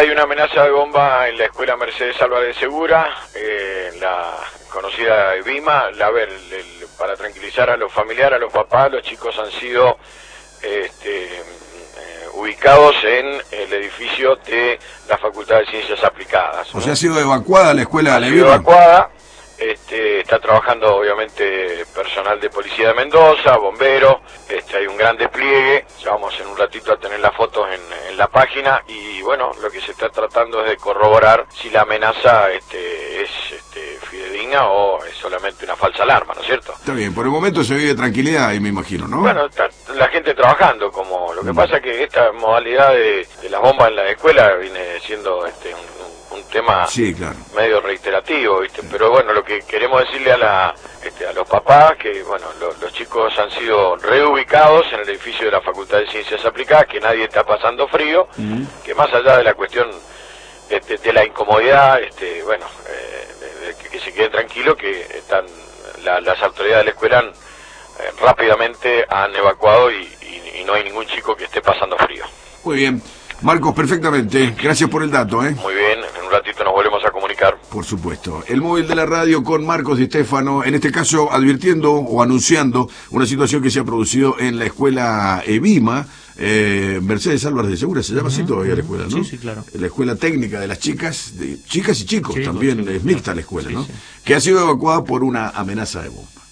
hay una amenaza de bomba en la escuela Mercedes Álvarez de Segura, la conocida Evima. Para tranquilizar a los familiares, a los papás, los chicos han sido ubicados en el edificio de la Facultad de Ciencias Aplicadas, ¿no? O sea, ha sido evacuada la escuela de Evima. Evacuada. Está trabajando obviamente personal de Policía de Mendoza, bomberos, hay un gran despliegue. Ya vamos en un ratito a tener las fotos en la página, y bueno, lo que se está tratando es de corroborar si la amenaza es fidedigna o es solamente una falsa alarma, ¿no es cierto? Está bien, por el momento se vive tranquilidad, y me imagino, ¿no? Bueno, está la gente trabajando, como lo que pasa es que esta modalidad de las bombas en la escuela viene siendo un tema, sí, claro, medio reiterativo, ¿viste? Pero bueno, lo que queremos decirle a los papás, que bueno, los chicos han sido reubicados en el edificio de la Facultad de Ciencias Aplicadas, que nadie está pasando frío, que más allá de la cuestión de la incomodidad, bueno, que se queden tranquilos, que están las autoridades de la escuela rápidamente han evacuado y no hay ningún chico que esté pasando frío. Muy bien. Marcos, perfectamente. Gracias por el dato, ¿eh? Muy bien, en un ratito nos volvemos a comunicar. Por supuesto. El móvil de la radio con Marcos Di Stefano, en este caso advirtiendo o anunciando una situación que se ha producido en la escuela Evima, Mercedes Álvarez de Segura, se llama así todavía la escuela, ¿no? Sí, sí, claro. La escuela técnica de las chicas y chicos, también es mixta la escuela, ¿no? Sí. Que ha sido evacuada por una amenaza de bomba.